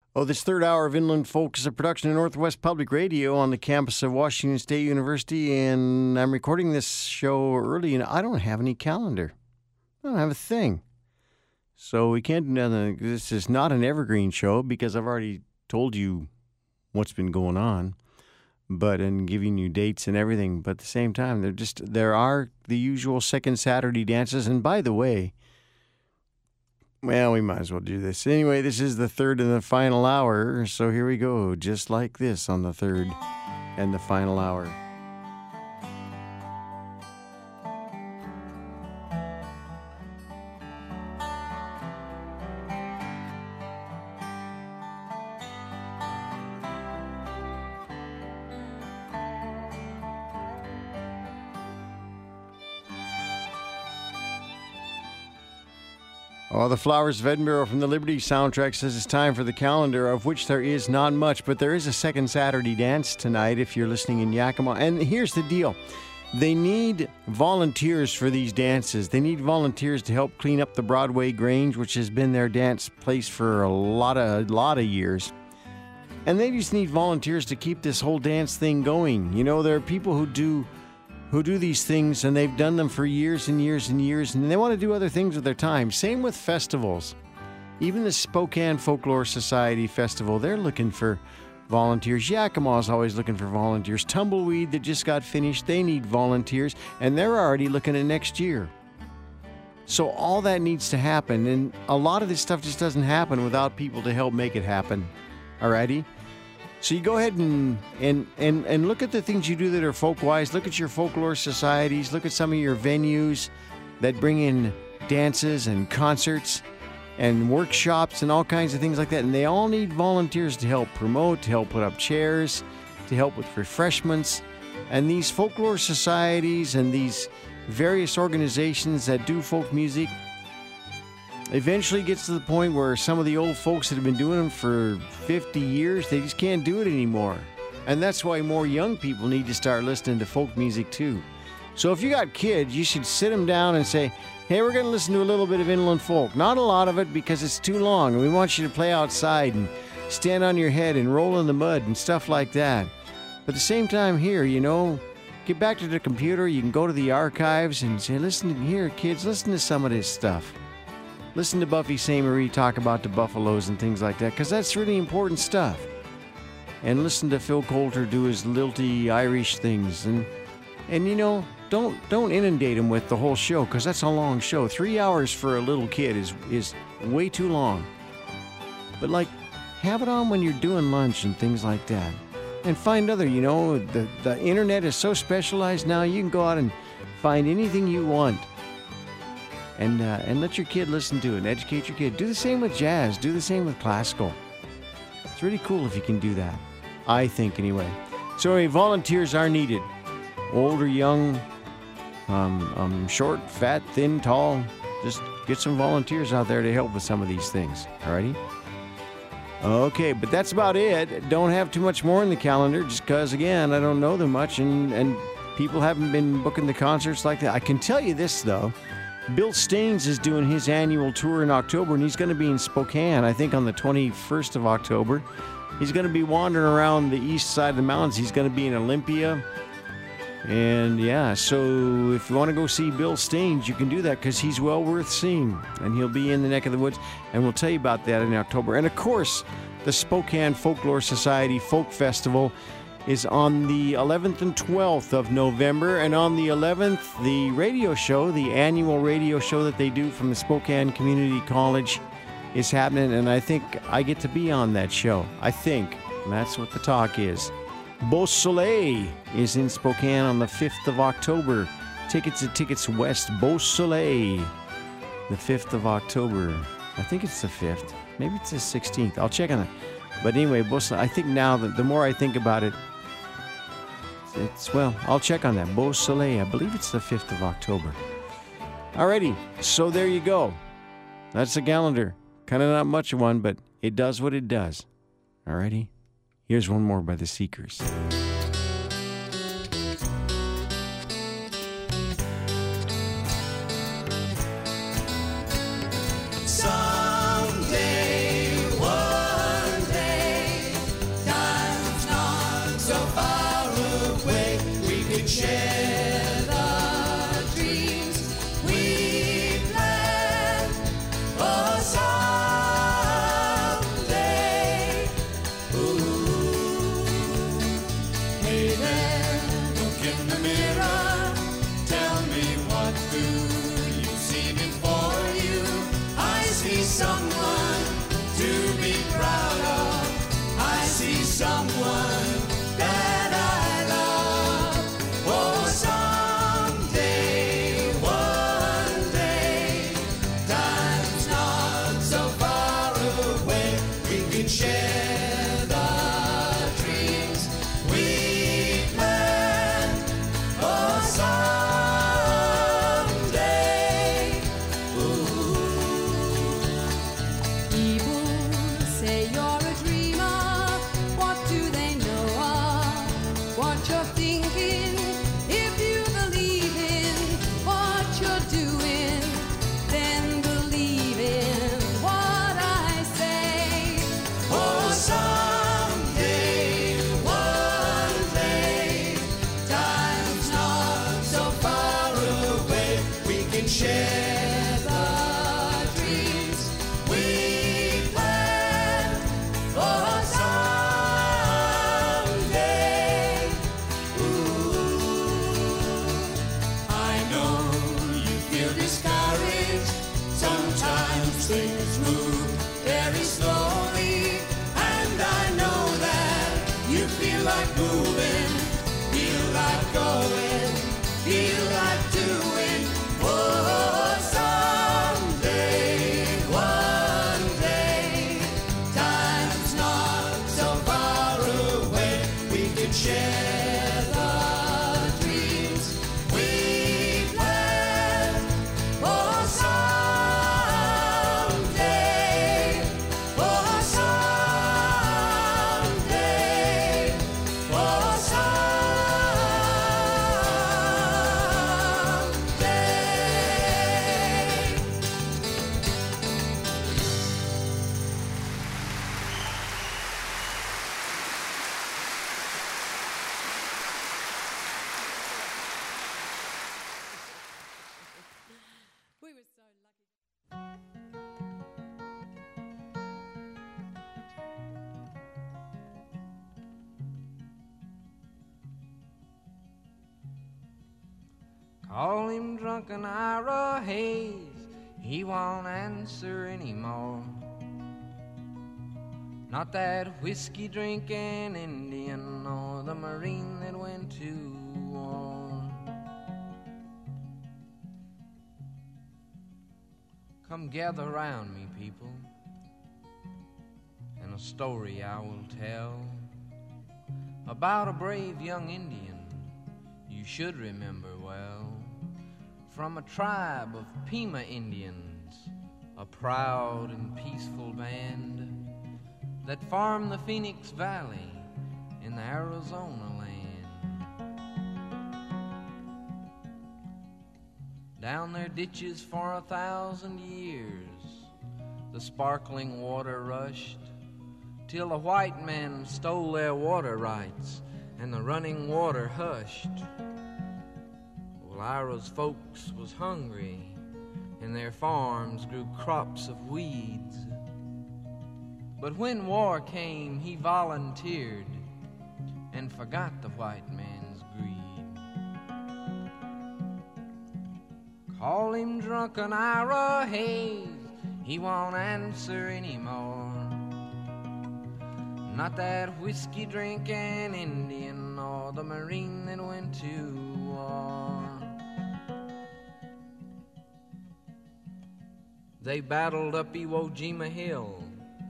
Oh, this third hour of Inland Folk is a production of Northwest Public Radio on the campus of Washington State University, and I'm recording this show early, and I don't have any calendar. I don't have a thing. So we can't do nothing. This is not an evergreen show because I've already told you what's been going on, and giving you dates and everything. But at the same time, there are the usual second Saturday dances, and by the way, well, we might as well do this. Anyway, this is the third and the final hour, so here we go, just like this on the third and the final hour. Oh, the Flowers of Edinburgh from the Liberty soundtrack says it's time for the calendar, of which there is not much, but there is a second Saturday dance tonight if you're listening in Yakima. And here's the deal. They need volunteers for these dances. They need volunteers to help clean up the Broadway Grange, which has been their dance place for a lot of years. And they just need volunteers to keep this whole dance thing going. You know, there are people who do these things, and they've done them for years and years and years, and they want to do other things with their time. Same with festivals. Even the Spokane Folklore Society Festival, they're looking for volunteers. Yakima's always looking for volunteers. Tumbleweed that just got finished, they need volunteers, and they're already looking at next year. So all that needs to happen, and a lot of this stuff just doesn't happen without people to help make it happen. Alrighty? So you go ahead and look at the things you do that are folk-wise. Look at your folklore societies. Look at some of your venues that bring in dances and concerts and workshops and all kinds of things like that. And they all need volunteers to help promote, to help put up chairs, to help with refreshments. And these folklore societies and these various organizations that do folk music eventually gets to the point where some of the old folks that have been doing them for 50 years, they just can't do it anymore. And that's why more young people need to start listening to folk music too. So if you got kids, you should sit them down and say, hey, we're going to listen to a little bit of inland folk. Not a lot of it because it's too long, and we want you to play outside and stand on your head and roll in the mud and stuff like that. But at the same time here, you know, get back to the computer, you can go to the archives and say, listen here, kids, listen to some of this stuff. Listen to Buffy Sainte-Marie talk about the buffaloes and things like that, because that's really important stuff. And listen to Phil Coulter do his lilty Irish things. And you know, don't inundate him with the whole show, because that's a long show. 3 hours for a little kid is way too long. But, like, have it on when you're doing lunch and things like that. And find other, you know, the internet is so specialized now, you can go out and find anything you want. And let your kid listen to it and educate your kid. Do the same with jazz. Do the same with classical. It's really cool if you can do that. I think, anyway. So, anyway, volunteers are needed. Old or young, short, fat, thin, tall. Just get some volunteers out there to help with some of these things. Alrighty? Okay, but that's about it. Don't have too much more in the calendar just because, again, I don't know them much and people haven't been booking the concerts like that. I can tell you this, though. Bill Staines is doing his annual tour in October, and he's going to be in Spokane, I think on the 21st of October. He's going to be wandering around the east side of the mountains. He's going to be in Olympia. And yeah, so if you want to go see Bill Staines, you can do that because he's well worth seeing. And he'll be in the neck of the woods, and we'll tell you about that in October. And of course, the Spokane Folklore Society Folk Festival is on the 11th and 12th of November, and on the 11th, the radio show, the annual radio show that they do from the Spokane Community College is happening, and I think I get to be on that show. I think. And that's what the talk is. Beau Soleil is in Spokane on the 5th of October. Tickets at Tickets West. Beau Soleil, the 5th of October. I think it's the 5th. Maybe it's the 16th. I'll check on it. But anyway, Beau Soleil, I think now that the more I think about it, I'll check on that. Beau Soleil, I believe it's the 5th of October. Alrighty, so there you go. That's the calendar. Kind of not much of one, but it does what it does. Alrighty, here's one more by the Seekers. Someday, one day. share the dreams we plan for someday. Ooh. People say you're a dreamer. What do they know of what you're thinking? If you believe in what you're doing, then believe in what I say. Oh, someday, one day, time's not so far away. We can share the dreams we plan for someday. Ooh, I know you feel discouraged. Sometimes things move very slowly, and I know that you feel like moving, feel like going, feel like doing. Oh, someday, one day, time's not so far away. We can share the dreams we plan for someday, for someday, for someday. We were so lucky. Call him drunken Ira Hayes, he won't answer anymore. Not that whiskey drinking Indian or the Marine that went to war. Come gather round me, people, and a story I will tell about a brave young Indian you should remember well. From a tribe of Pima Indians, a proud and peaceful band that farmed the Phoenix Valley in the Arizona land. Down their ditches for 1,000 years, the sparkling water rushed, till a white man stole their water rights and the running water hushed. Well, Ira's folks was hungry, and their farms grew crops of weeds. But when war came, he volunteered and forgot the white man's greed. Call him drunken Ira Hayes, he won't answer anymore. Not that whiskey drinking Indian or the Marine that went to war. They battled up Iwo Jima Hill,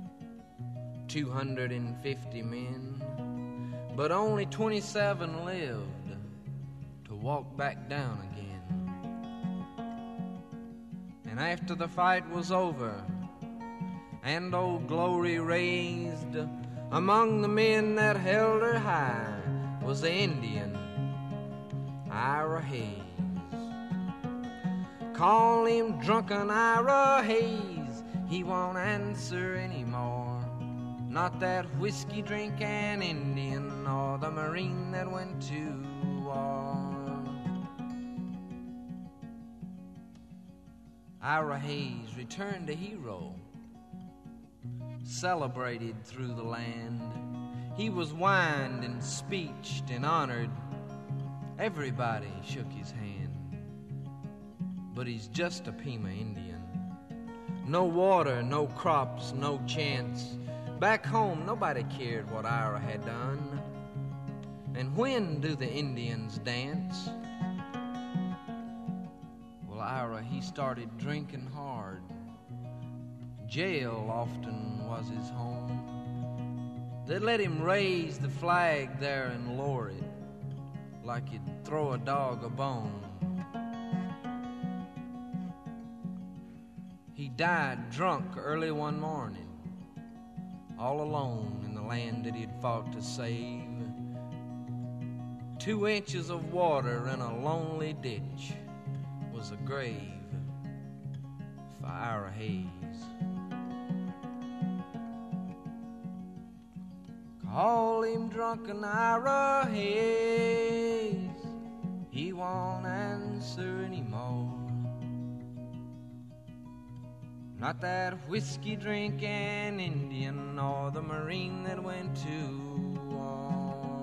250 men, but only 27 lived to walk back down again. And after the fight was over and Old Glory raised, among the men that held her high was the Indian Ira Hayes. Call him drunken Ira Hayes, he won't answer anymore. Not that whiskey drinking Indian or the Marine that went to war. Ira Hayes returned a hero, celebrated through the land. He was wined and speeched and honored. Everybody shook his hand. But he's just a Pima Indian. No water, no crops, no chance. Back home, nobody cared what Ira had done. And when do the Indians dance? Well, Ira, he started drinking hard. Jail often was his home. They'd let him raise the flag there and lower it like you'd throw a dog a bone. He died drunk early one morning, all alone in the land that he'd fought to save. 2 inches of water in a lonely ditch was a grave for Ira Hayes. Call him drunken Ira Hayes, he won't answer anymore. Not that whiskey-drinking Indian or the Marine that went to war.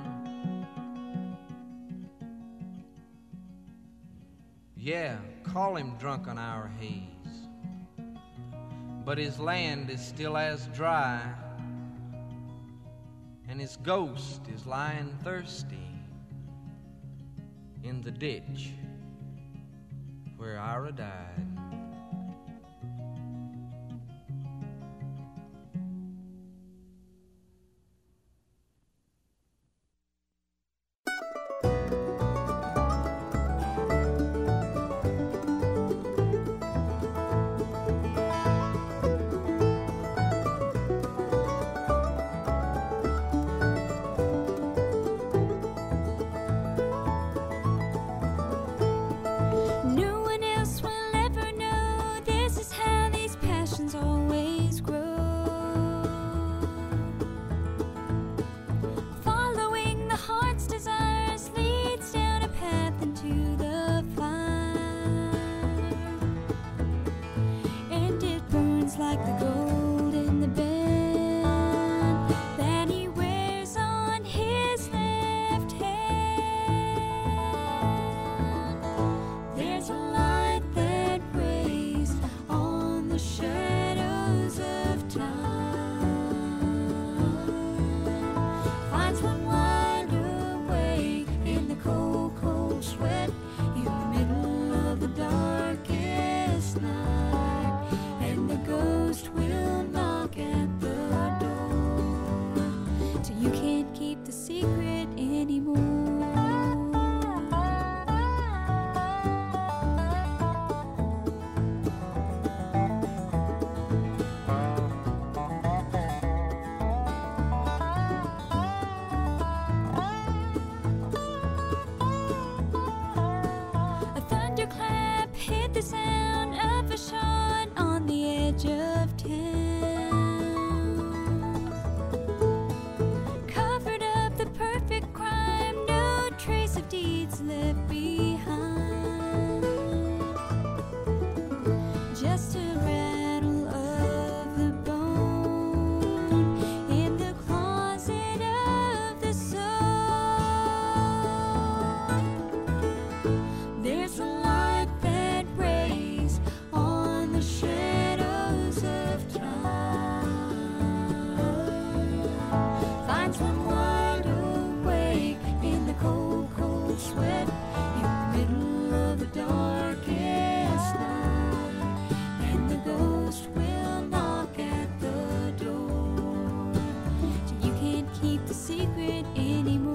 Yeah, call him drunken Ira Hayes, but his land is still as dry, and his ghost is lying thirsty in the ditch where Ira died. No one else will ever know this is how these passions always grow. Following the heart's desires leads down a path into the fire, and it burns like the gold in the band that he wears on his left hand. There's a light that weighs on the shadows of time, finds one wide awake in the cold, cold sweat in the middle of the darkest night, and the ghost will knock at the door till you can't keep the secret anymore. A thunderclap hid the sound of a shot on the edge of town, covered up the perfect crime, no trace of deeds left behind, just a rattle of the bone in the closet of the soul. There's a light that rays on the shadows of time, finds one wide awake in the cold, cold sweat in the middle of the darkest night, and the ghost will knock at the door till you can't keep the secret anymore.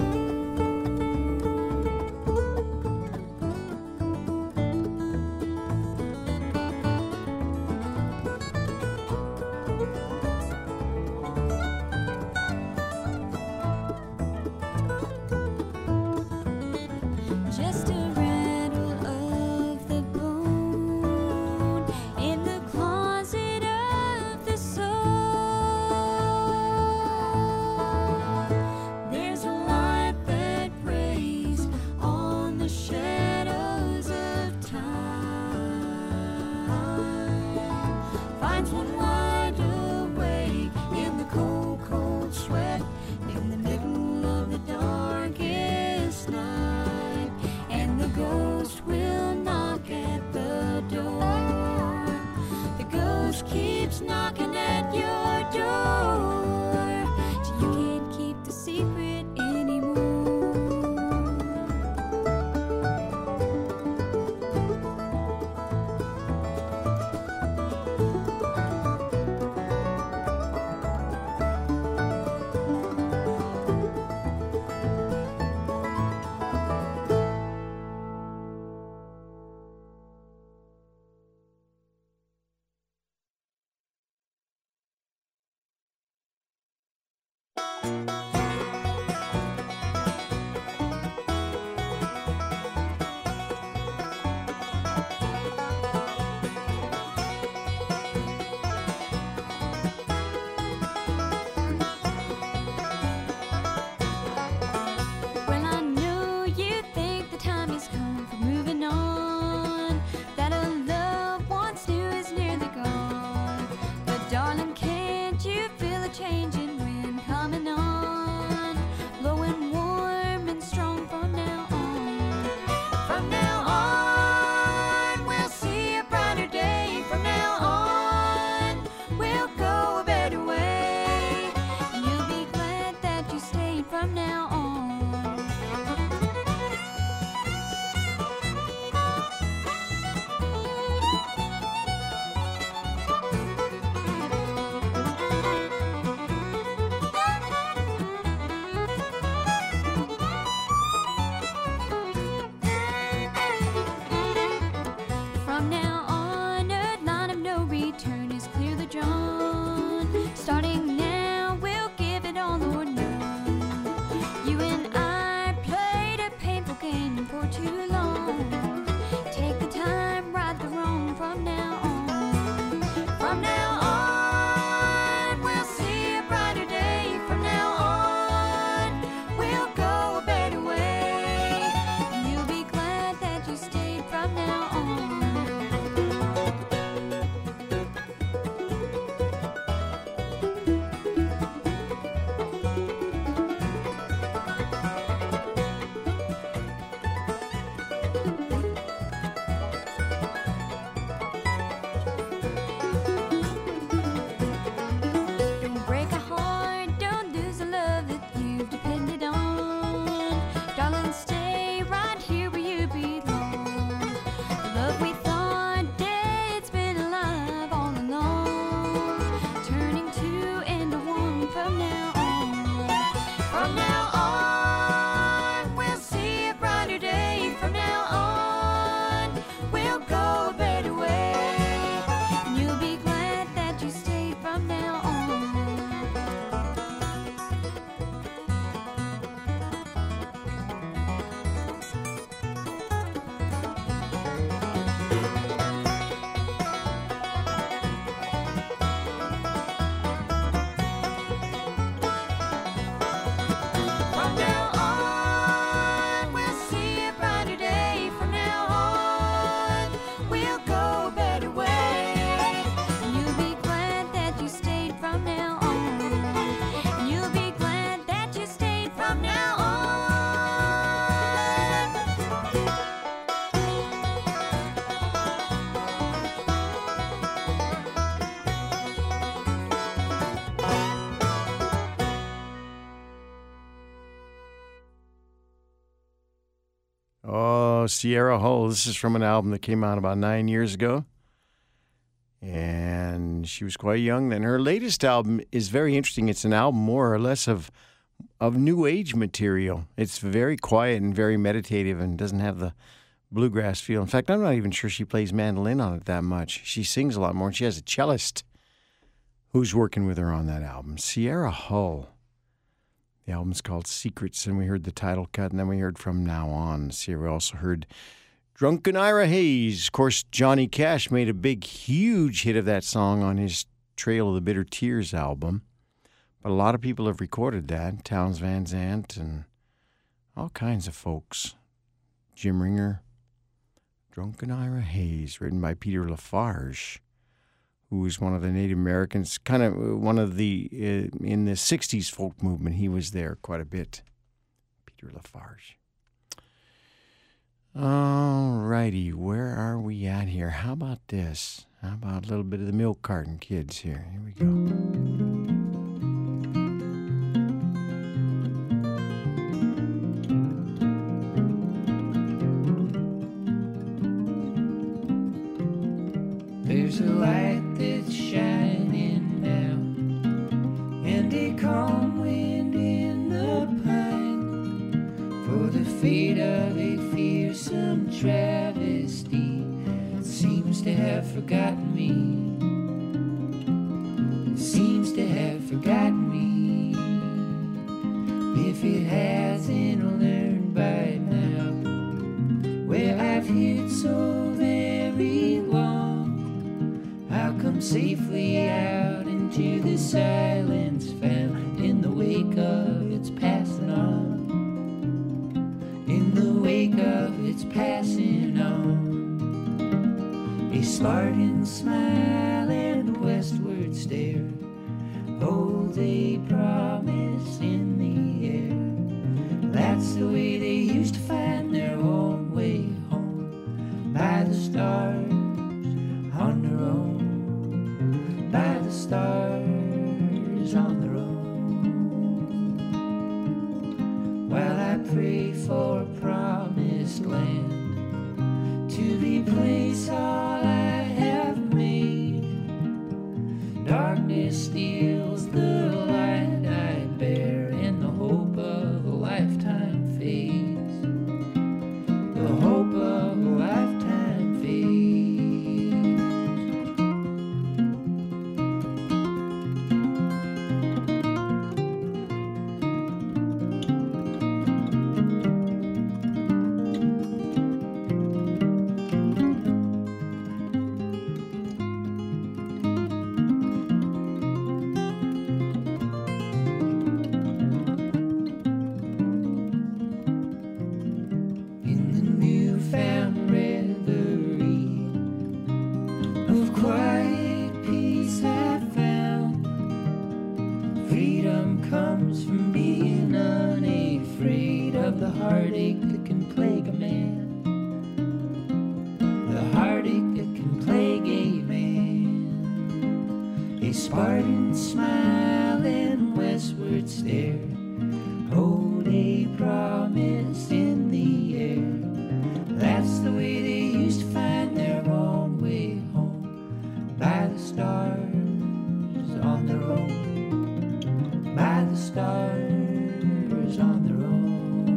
Well, I know you think the time has come for moving on, that a love once knew is nearly gone. But darling, can't you feel a changing wind coming on, blowing warm and strong from now on? From now on, we'll see a brighter day. From now on, we'll go a better way, and you'll be glad that you stayed from now on. From now on, a line of no return is clearly drawn. Starting now, we'll give it all or none. You and I played a painful game for too long. Take the time, right the wrong from now on. From now on, we'll see a brighter day. From now on, we'll go a better way, and you'll be glad that you stayed from now on. Don't break a heart, don't lose a love that you've depended on. Darling, stay right here where you belong. The love we thought dead's been alive all along, turning two into one from now on. From now on, we'll see a brighter day. From now on, we'll go a better way, and you'll be glad that you stayed from now on. From now on, we'll see a brighter day. From now on, we'll go a better way, and you'll be glad that you stayed from now on. And you'll be glad that you stayed from now on. Oh, Sierra Hull. This is from an album that came out about 9 years ago. And she was quite young then. Her latest album is very interesting. It's an album more or less of new age material. It's very quiet and very meditative and doesn't have the bluegrass feel. In fact, I'm not even sure she plays mandolin on it that much. She sings a lot more, and she has a cellist who's working with her on that album. Sierra Hull. The album's called Secrets, and we heard the title cut, and then we heard From Now On. Sierra also heard Drunken Ira Hayes. Of course, Johnny Cash made a big, huge hit of that song on his Trail of the Bitter Tears album. But a lot of people have recorded that. Townes Van Zandt and all kinds of folks. Jim Ringer. Drunken Ira Hayes, written by Peter Lafarge, who was one of the Native Americans, kind of one of the, in the 60s folk movement, he was there quite a bit. Peter Lafarge. All righty, where are we at here? How about this? How about a little bit of the Milk Carton Kids here? Here we go. There's a light that's shining now, and a calm wind in the pine, for the fate of a fearsome travesty that seems to have forgotten me, seems to have forgotten me. if it hasn't learned by now, where I've hid so very long, I'll come safely out into the silence found in the wake of its passing on, in the wake of its passing on. A Spartan smile and westward stare hold a promise in the air. That's the way they used to find their own way home, by the stars on their own, by the stars on their own. While I pray for a promised land to replace all I have made, darkness steals the light I bear, and the hope of a lifetime fades. The hope of a lifetime fades. In the newfound reverie of quiet peace I found, freedom comes from being unafraid of the heartache that can plague a man, the heartache that can plague a man. A Spartan smile and westward stare hold a promise in the air. That's the way they used to find their own way home, by the stars on their own, by the stars on their own.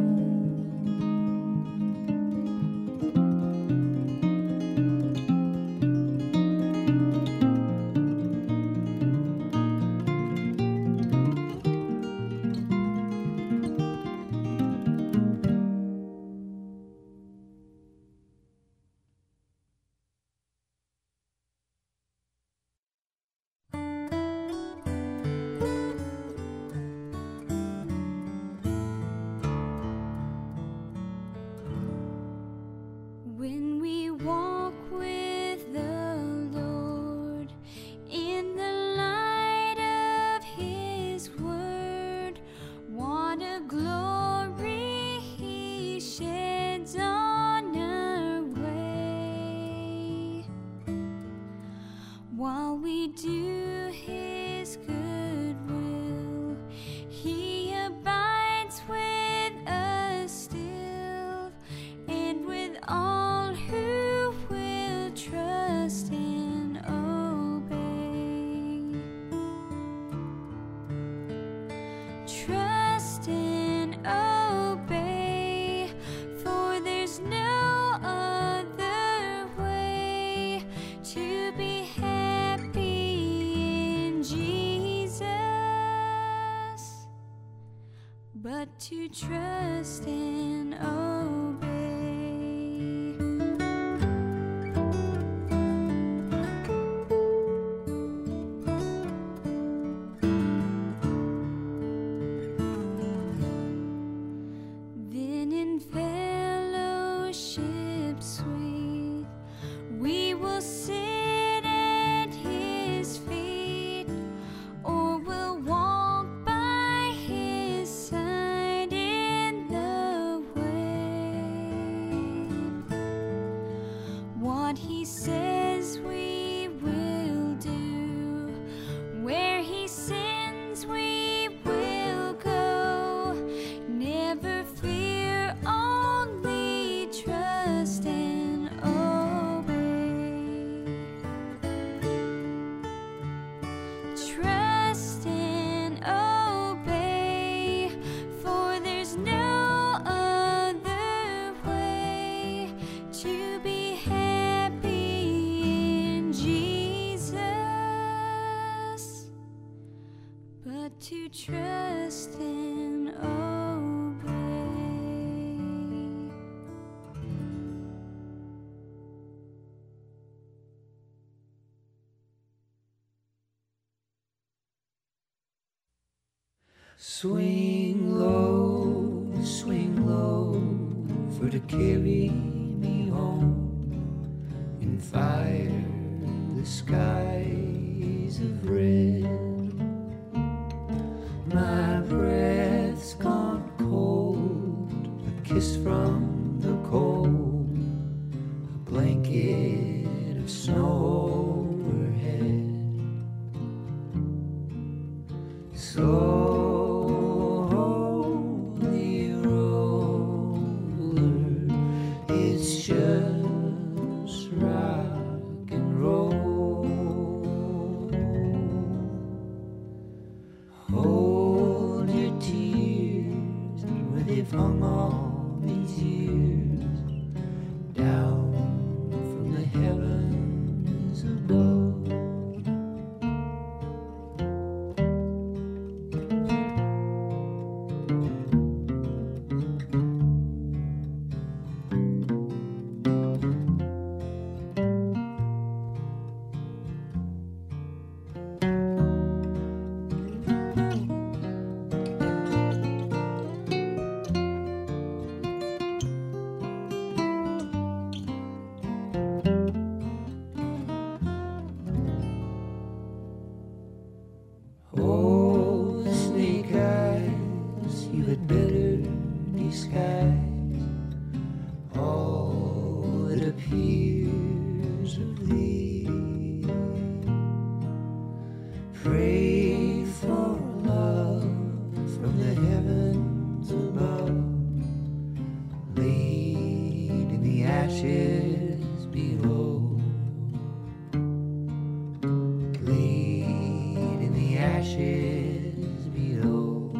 When we walk with the Lord in the light of His word, what a glory He sheds on our way. While we do His good will, He abides with us still, and with all who will trust and obey. Trust and obey, for there's no other way to be happy in Jesus but to trust and obey. Then in fellowship sweet we will sit at His feet, or we'll walk by His side in the way. Swing low, for to carry me home and fire the skies of red. My breath's gone cold, a kiss from the cold, a blanket of snow overhead. So just rock and roll. Hold your tears where they've hung all these years, down from the heavens above. Oh, snake eyes, you had better disguise all that appears of thee. Pray for love from the heavens above, laid in the ashes below. Ashes below,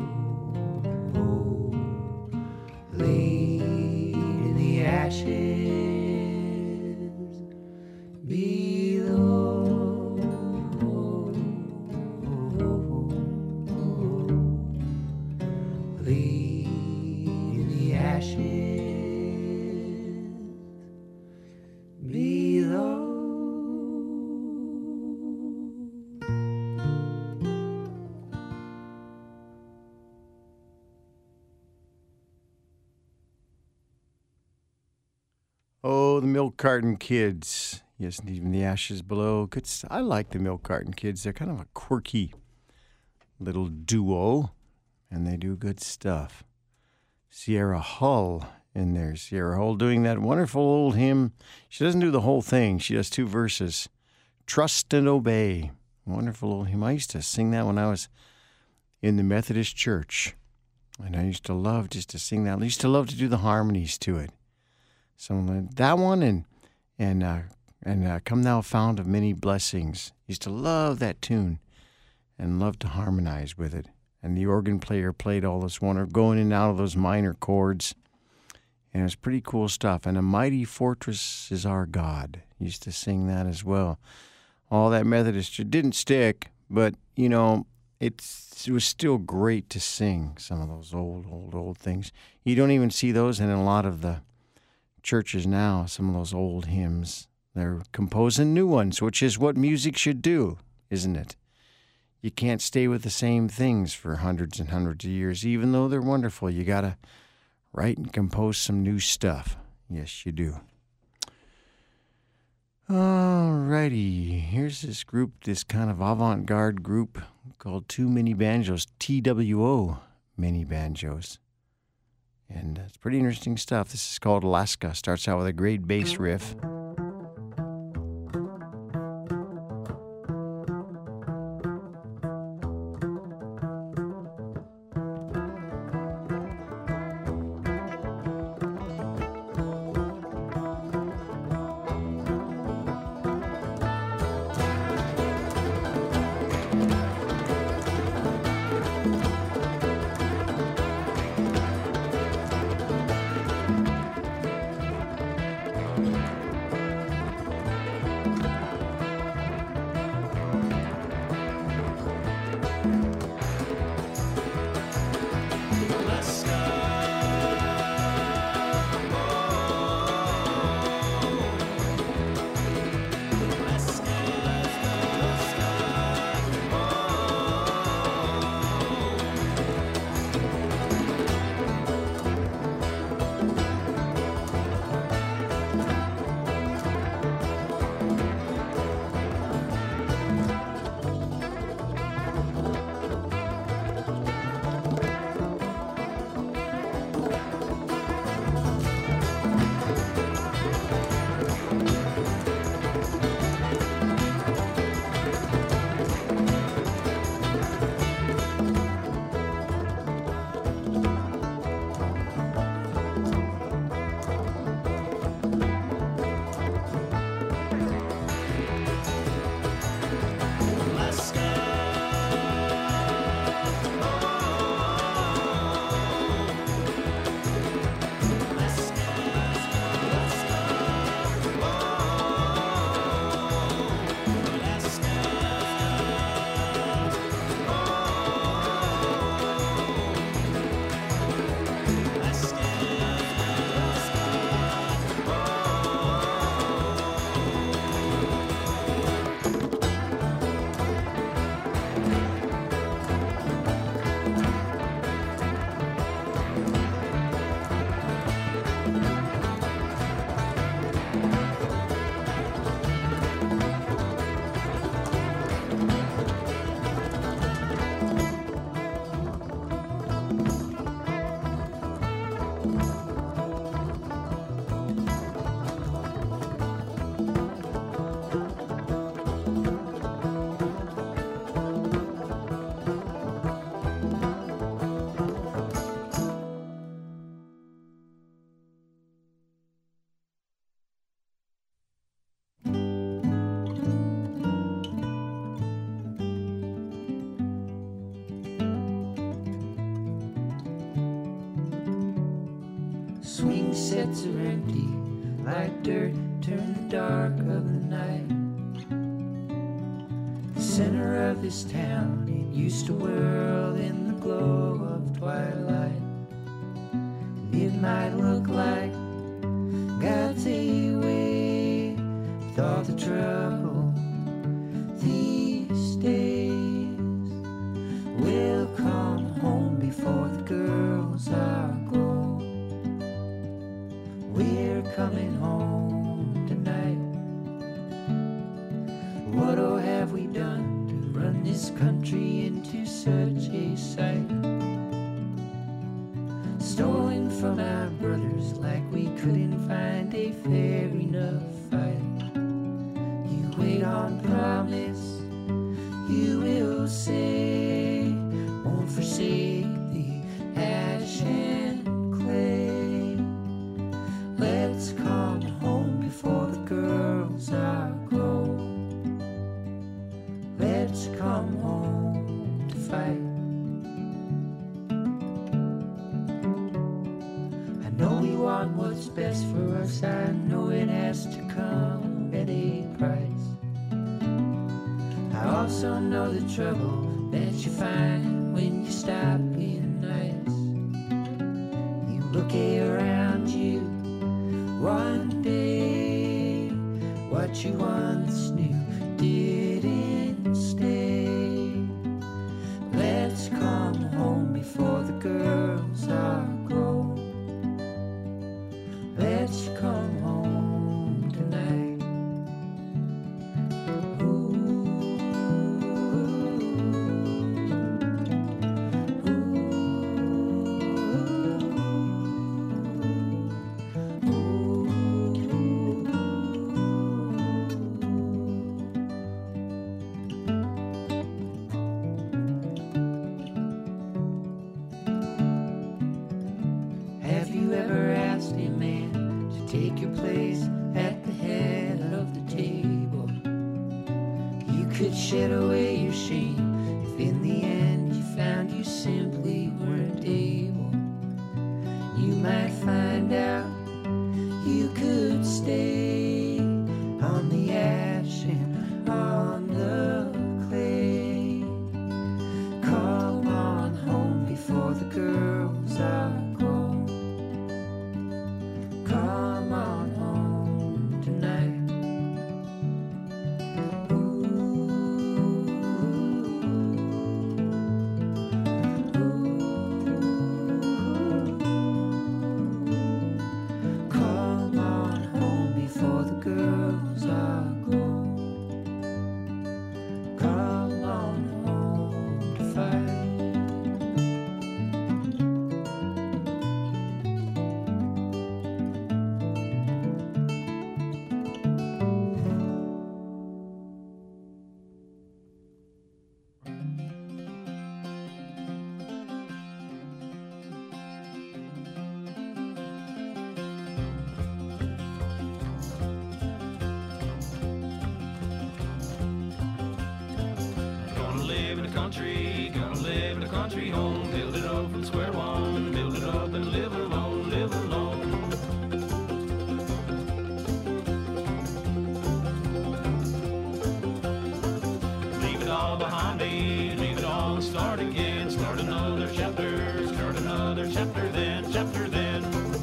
laid in the ashes below, laid in the ashes below. Oh, the Milk Carton Kids. Yes, and even the ashes below. Good. I like the Milk Carton Kids. They're kind of a quirky little duo, and they do good stuff. Sierra Hull in there. Sierra Hull doing that wonderful old hymn. She doesn't do the whole thing. She does 2 verses. Trust and Obey. Wonderful old hymn. I used to sing that when I was in the Methodist Church, and I used to love just to sing that. I used to love to do the harmonies to it. So that one and Come Thou Fount of Many Blessings. Used to love that tune and love to harmonize with it. And the organ player played all this wonderful, going in and out of those minor chords. And it was pretty cool stuff. And A Mighty Fortress is Our God. Used to sing that as well. All that Methodist, it didn't stick, but, you know, it was still great to sing some of those old things. You don't even see those in a lot of the churches now, some of those old hymns. They're composing new ones, which is what music should do, isn't it? You can't stay with the same things for hundreds and hundreds of years, even though they're wonderful. You got to write and compose some new stuff. Yes, you do. Alrighty, here's this group, this kind of avant-garde group called Two Mini Banjos, TWO Mini Banjos. And it's pretty interesting stuff. This is called Alaska. Starts out with a great bass riff. swing sets are empty, like dirt turn the dark of the night. The center of this town, it used to whirl in the glow of twilight. And it might look like God's away with all the trouble these days. We'll come home before the girls are grown. We're coming home tonight. What oh have we done to run this country into such a sight? Stolen from our brothers like we couldn't find a fair enough fight. You wait on promise, you will say, won't forsake the ash and clay. Let's come home before the girls are grown. Let's come home to fight. I know we want what's best for us. I know it has to come at a price. I also know the trouble that you find when you stop being nice. You look around you one day, what you once knew didn't stay. Let's come home before the girls are grown. Let's come home tonight. Have you ever asked a man to take your place at the head of the table? You could shed away your shame if in the end you found you simply weren't able. You might find out you could stay on the ash and on the clay. Come on home before the girls are grown. Come on home tonight. Come on home before the girls are grown. Come on home to fight. Gonna live in the country, gonna live in a country home. Build it up from square one, build it up and live alone, live alone. Leave it all behind me, leave it all and start again. Start another chapter then, chapter then.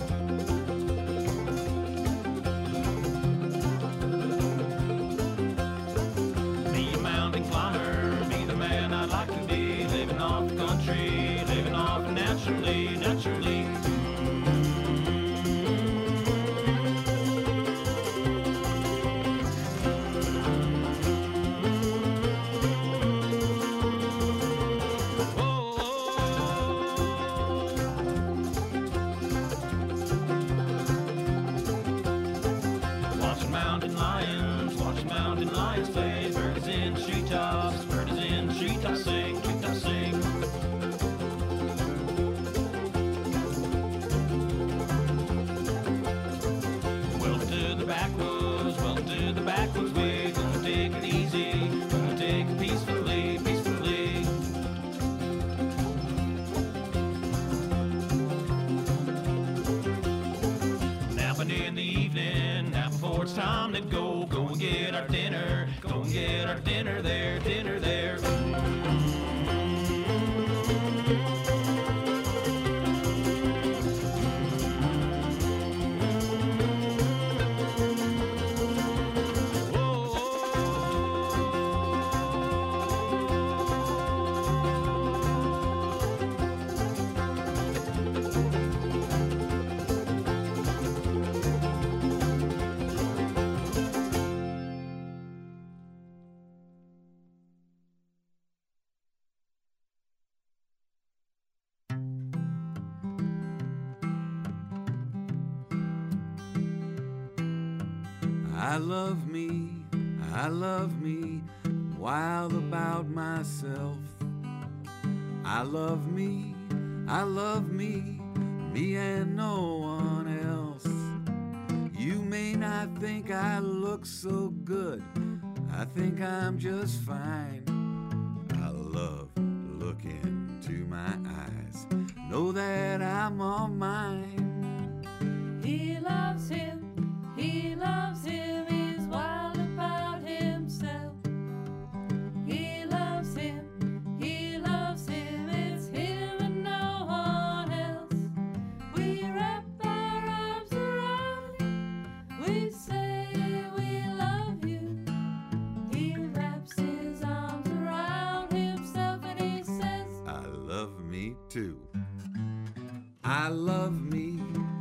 Be a mountain climber, be the man I'd like to be. Living off the country, living off naturally, naturally. Watching mountain lions play. Birds in treetops sing, treetops sing. it's time to go. Go and get our dinner. Go and get our dinner there, dinner there. I love me, wild about myself. I love me, me and no one else. You may not think I look so good, I think I'm just fine. I love to look into my eyes, know that I'm all mine. He loves him, he's wild about himself. He loves him, it's him and no one else. We wrap our arms around him, we say we love you. He wraps his arms around himself and he says, I love me too. I love me,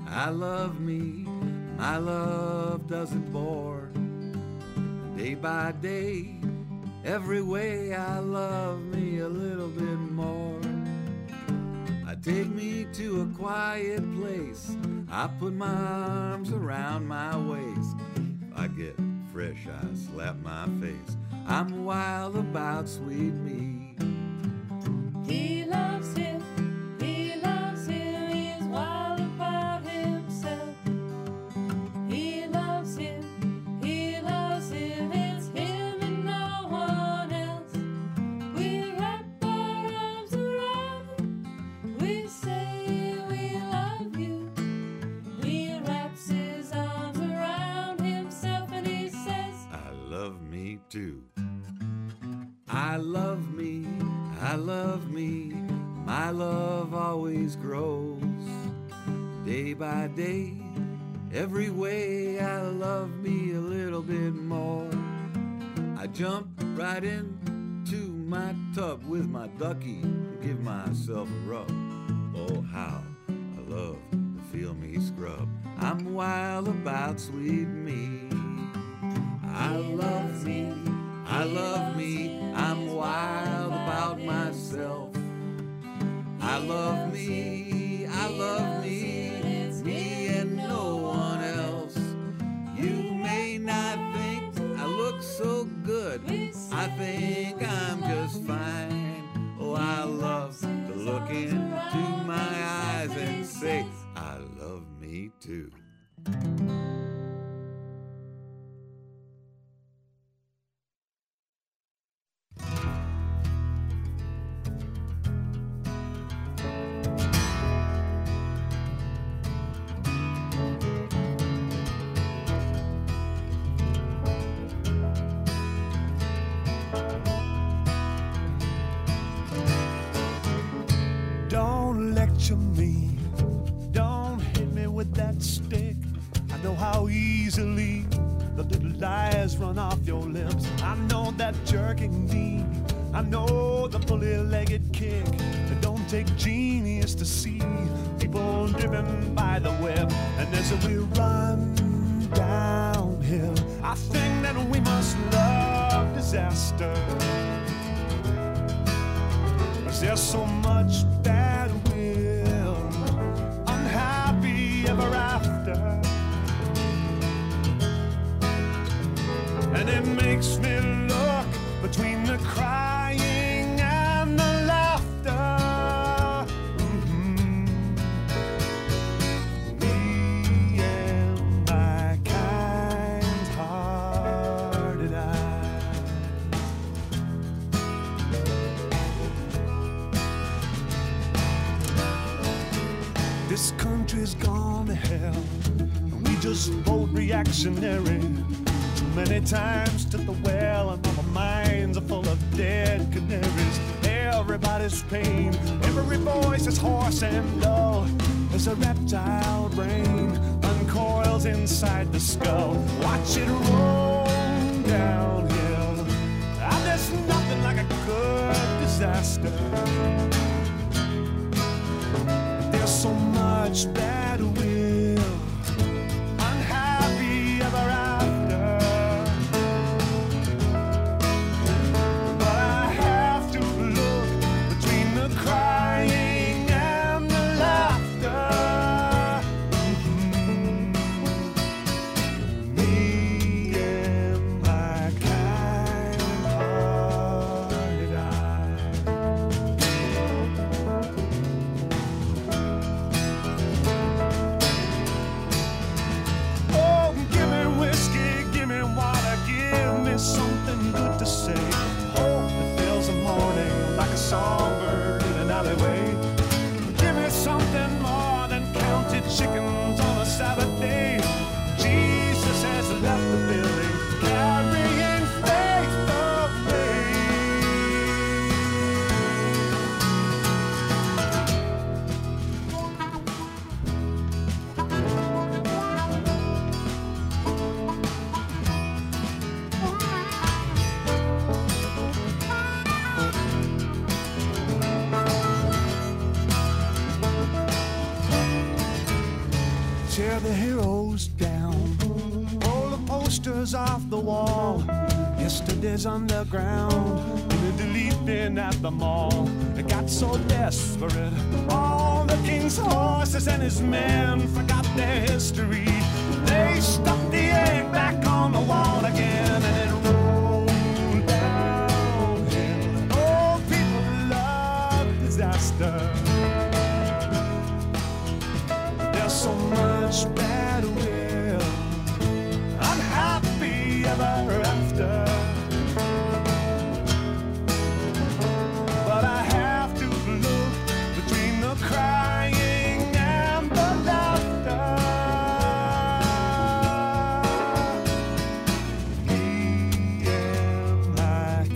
my love doesn't bore. Day by day, every way I love me a little bit more. I take me to a quiet place, I put my arms around my waist. If I get fresh, I slap my face. I'm wild about sweet me. he loves him, he's wild about himself. He loves him, it's him and no one else. We wrap our arms around him, we say we love you. He wraps his arms around himself and he says, I love me too. I love me, my love always grows. Day by day, every way I love me a little bit more. I jump right into my tub with my ducky and give myself a rub. Oh, how I love to feel me scrub. I'm wild about sweet me. I love me, I'm wild about myself. I love me, me and no one else. You may not think I look so good, I think I'm just fine. Oh, I love to look into my eyes and say, I love me too. Don't lecture me, don't hit me with that stick. I know how easily the little lies run off your lips. I know that jerking knee, I know the bully-legged kick. It don't take genius to see people driven by the whip. And as we run downhill, I think that we must love disaster. 'Cause there's so much bad will, unhappy ever after. And it makes me look between the crying and the laughter. Me and my kind-hearted eyes. This country's gone to hell, and we just bold reactionary. Too many times to the well, and our minds are full of dead canaries. Everybody's pain, every voice is hoarse and dull. As a reptile brain uncoils inside the skull. Watch it roll downhill. Ah, there's nothing like a good disaster. There's so much bad will, unhappy ever after. But I have to look between the crying and the laughter. Me and my kind-hearted eye. Oh, give me whiskey, give me water, give me something good to say. Hope that fills the morning like a songbird in an alleyway. Give me something more than counted chickens on a Sabbath day. Jesus has left the building, carrying faith away. Tear the heroes down, pull the posters off the wall. Yesterday's underground, and the leaping at the mall. It got so desperate, all the king's horses and his men forgot their history. They stuck the egg back on the wall again, and it rolled downhill. Oh, people love disaster. There's so much bad will, unhappy ever after. But I have to look between the crying and the laughter. Me and my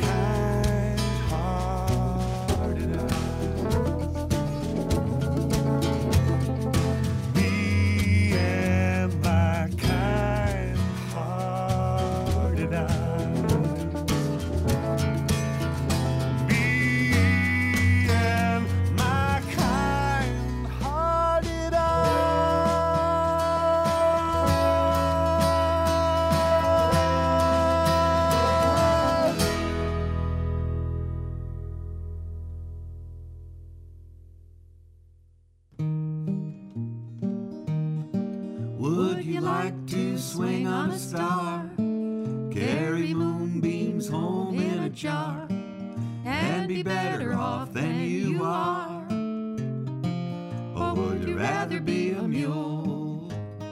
kind-hearted Me and my kind-hearted Me and my kind-hearted Would you like to swing on a star? Carry moonbeams home in a jar and be better off than you are? Or would you rather be a mule?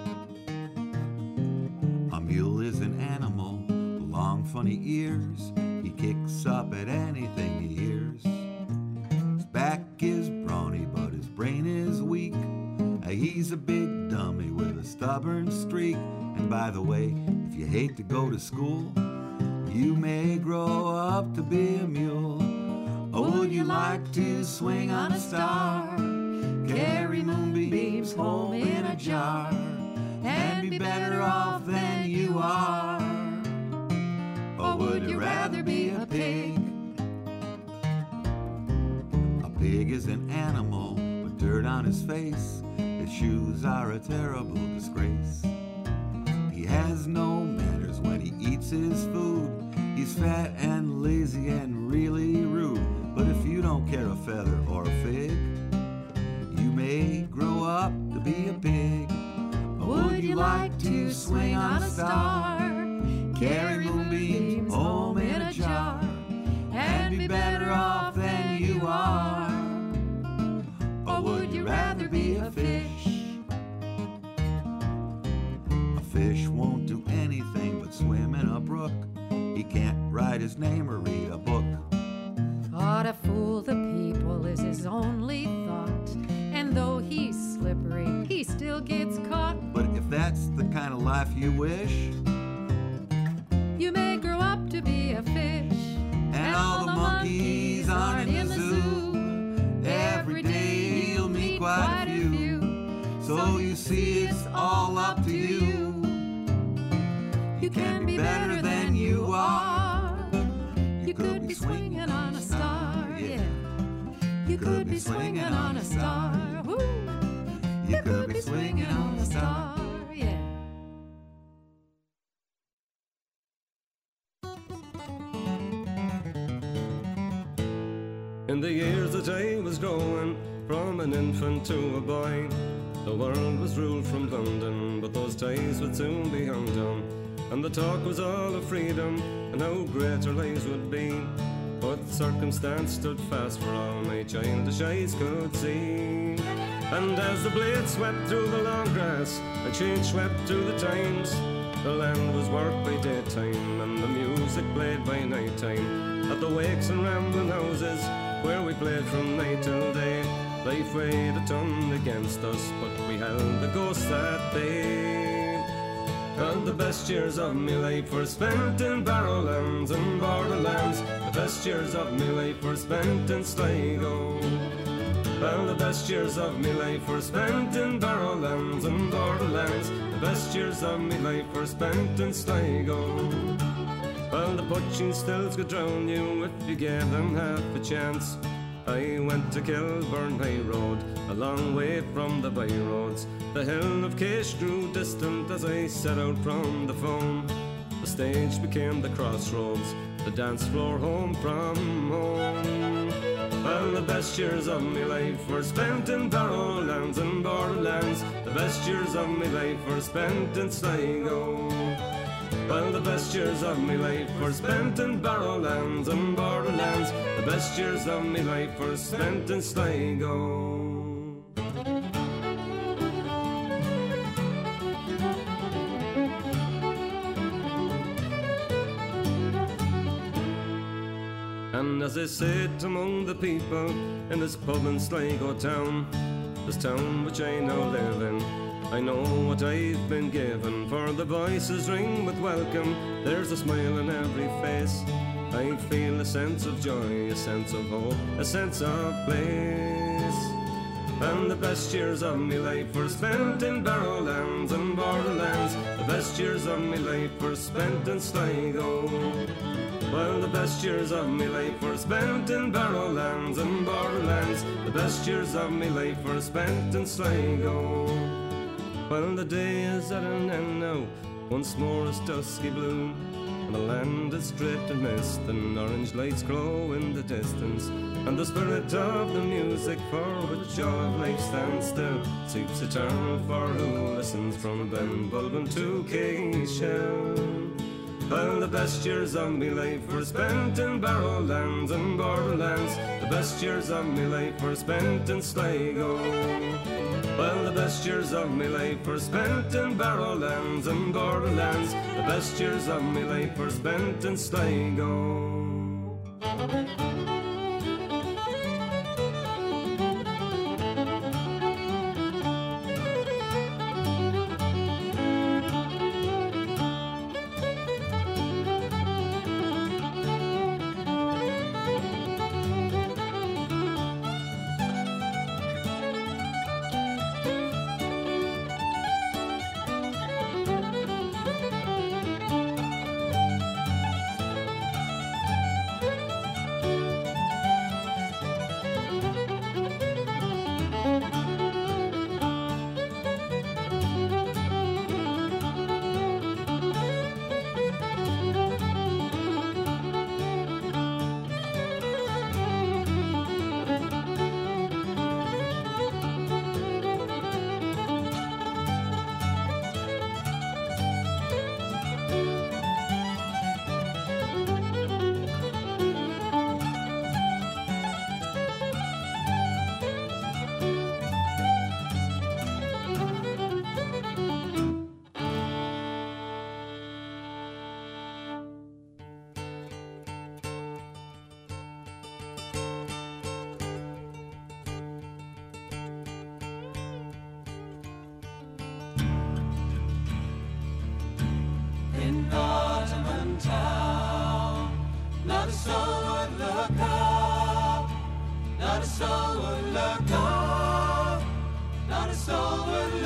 A mule is an animal with long funny ears. He kicks up at anything he hears. His back is brawny but his brain is weak. He's a big dummy with a stubborn streak. And by the way, if you hate to go to school, you may grow up to be a mule. Or would you like to swing on a star? Carry moonbeams home in a jar and be better off than you are? Or would you rather be a pig? A pig is an animal with dirt on his face. His shoes are a terrible disgrace. He has no manners when he eats his food. He's fat and lazy and really rude. But if you don't care a feather or a fig, you may grow up to be a pig. Or would you like to swing on a star? Carry moonbeams home in a jar and be better off than you are? Or would you rather be a fish? A fish won't do anything but swim in a brook. He can't write his name or read a book. Ought to fool the people is his only thought. And though he's slippery, he still gets caught. But if that's the kind of life you wish. You may grow up to be a fish, And all the monkeys aren't in the zoo. Every day you'll meet quite a few. So you see it's all up to you. You can be better than you are. You could be swinging on a star, yeah. You could be swinging on a star. Woo. You could be swinging on a star, yeah. In the years that I was growing, from an infant to a boy, the world was ruled from London, but those days would soon be undone. And the talk was all of freedom, and how great our lives would be. But circumstance stood fast for all my childish eyes could see. And as the blade swept through the long grass, and change swept through the times, the land was worked by daytime, and the music played by night time. At the wakes and rambling houses, where we played from night till day, life weighed a ton against us, but we held the ghost that day. And the best years of my life were spent in Barrowlands and Borderlands. The best years of my life were spent in Sligo. Well, the best years of my life were spent in Barrowlands and Borderlands. The best years of my life were spent in Sligo. Well, the poaching stills could drown you if you gave them half a chance. I went to Kilburn High Road, a long way from the by roads. The hill of Cache grew distant as I set out from the phone. The stage became the crossroads, the dance floor home from home. Well, the best years of my life were spent in Barrowlands and Borderlands. The best years of my life were spent in Sligo. Well, the best years of my life were spent in Barrowlands and Borderlands. The best years of my life were spent in Sligo. And as I sit among the people in this pub in Sligo town, this town which I now live in, I know what I've been given, for the voices ring with welcome. There's a smile on every face. I feel a sense of joy, a sense of hope, a sense of place. And the best years of my life were spent in Barrowlands and Borderlands. The best years of my life were spent in Sligo. Well, the best years of my life were spent in Barrowlands and Borderlands. The best years of my life were spent in Sligo. Well, the day is at an end now, once more is dusky blue, and the land is draped in mist, and orange lights glow in the distance. And the spirit of the music for which all of life stands still sleeps eternal for who listens from Benbulben to Keeshell. Well, the best years of my life were spent in Barrowlands and Borderlands. The best years of my life were spent in Sligo. Well, the best years of my life were spent in Barrowlands and Borderlands. The best years of my life were spent in Sligo.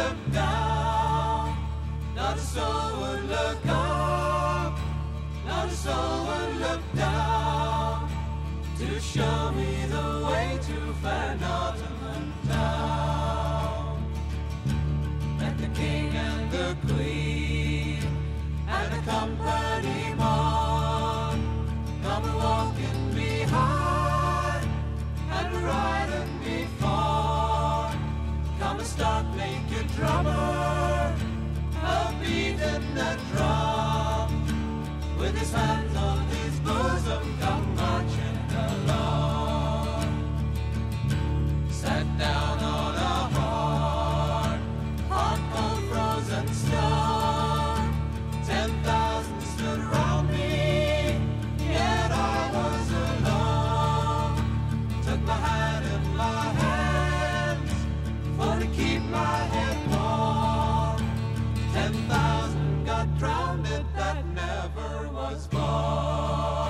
look down, not a soul would look up, not a soul would look down to show me the way to Fair Nottingham town. Met the king and the queen and the company man, come a walking behind and a riding before, come a stark naked drummer, a beating the drum, with his hands on his bosom, come marching along. Sat down on a hard, cold frozen stone. 10,000 stood round me, yet I was alone. Took my hand in my hands, for to keep my head warm. 10,000 got drowned, that never was born.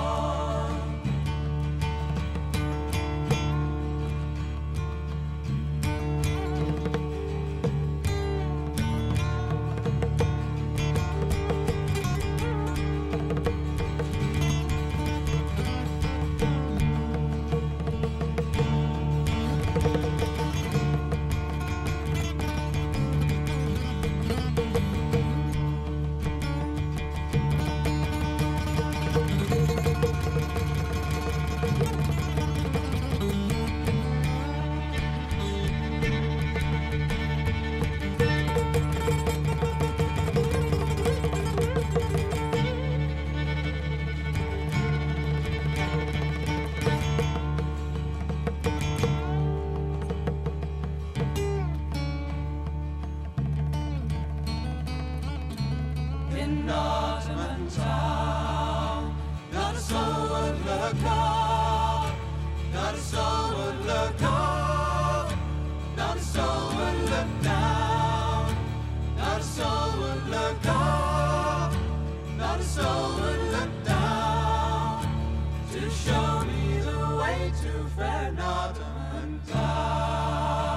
In Nottingham town, not a soul would look up, not a soul would look up, not a soul would look down, not a soul would look up, not a soul would look down to show me the way to Fair Nottingham town.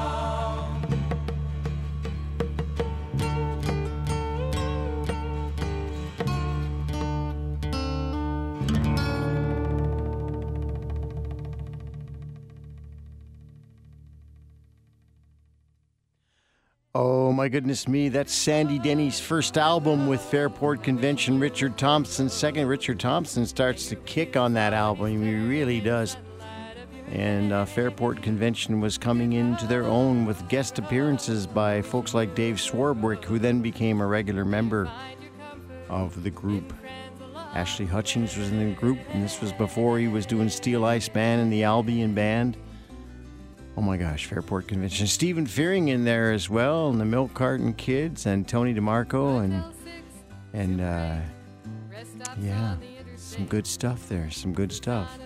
Oh, my goodness me. That's Sandy Denny's first album with Fairport Convention. Richard Thompson's second. Richard Thompson starts to kick on that album. He really does. And Fairport Convention was coming into their own with guest appearances by folks like Dave Swarbrick, who then became a regular member of the group. Ashley Hutchings was in the group, and this was before he was doing Steel Ice Band and the Albion Band. Oh my gosh, Fairport Convention. Stephen Fearing in there as well, and the Milk Carton Kids, and Tony DeMarco, and yeah, some good stuff there, some good stuff.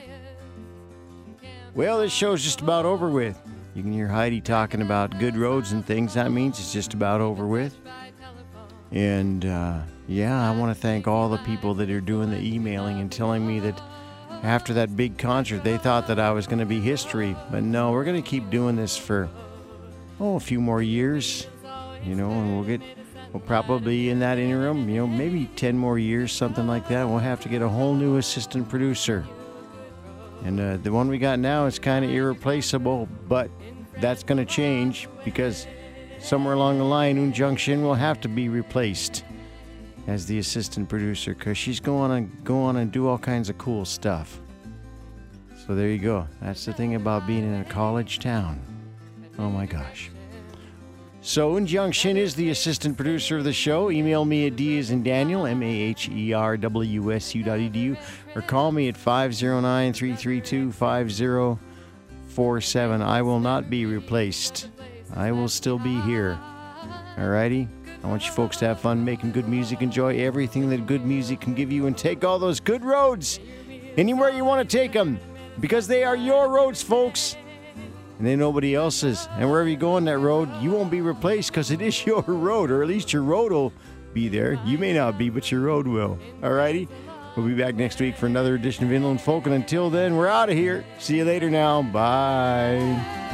Well, this show's just about over with. You can hear Heidi talking about good roads and things. That means it's just about over with. And yeah, I want to thank all the people that are doing the emailing and telling me that after that big concert, they thought that I was going to be history. But no, we're going to keep doing this for, a few more years, and we'll probably in that interim, maybe 10 more years, something like that. We'll have to get a whole new assistant producer. And the one we got now is kind of irreplaceable, but that's going to change because somewhere along the line, Un Junction will have to be replaced as the assistant producer because she's going on and do all kinds of cool stuff. So there you go. That's the thing about being in a college town. Oh my gosh. So Un Junction is the assistant producer of the show. Email me at D as in Daniel, MAHERWSU.edu, or call me at 509-332-5047. I will not be replaced. I will still be here. Alrighty? I want you folks to have fun making good music, enjoy everything that good music can give you, and take all those good roads anywhere you want to take them, because they are your roads, folks, and they're nobody else's. And wherever you go on that road, you won't be replaced because it is your road, or at least your road will be there. You may not be, but your road will. Alrighty? We'll be back next week for another edition of Inland Folk, and until then, we're out of here. See you later now. Bye.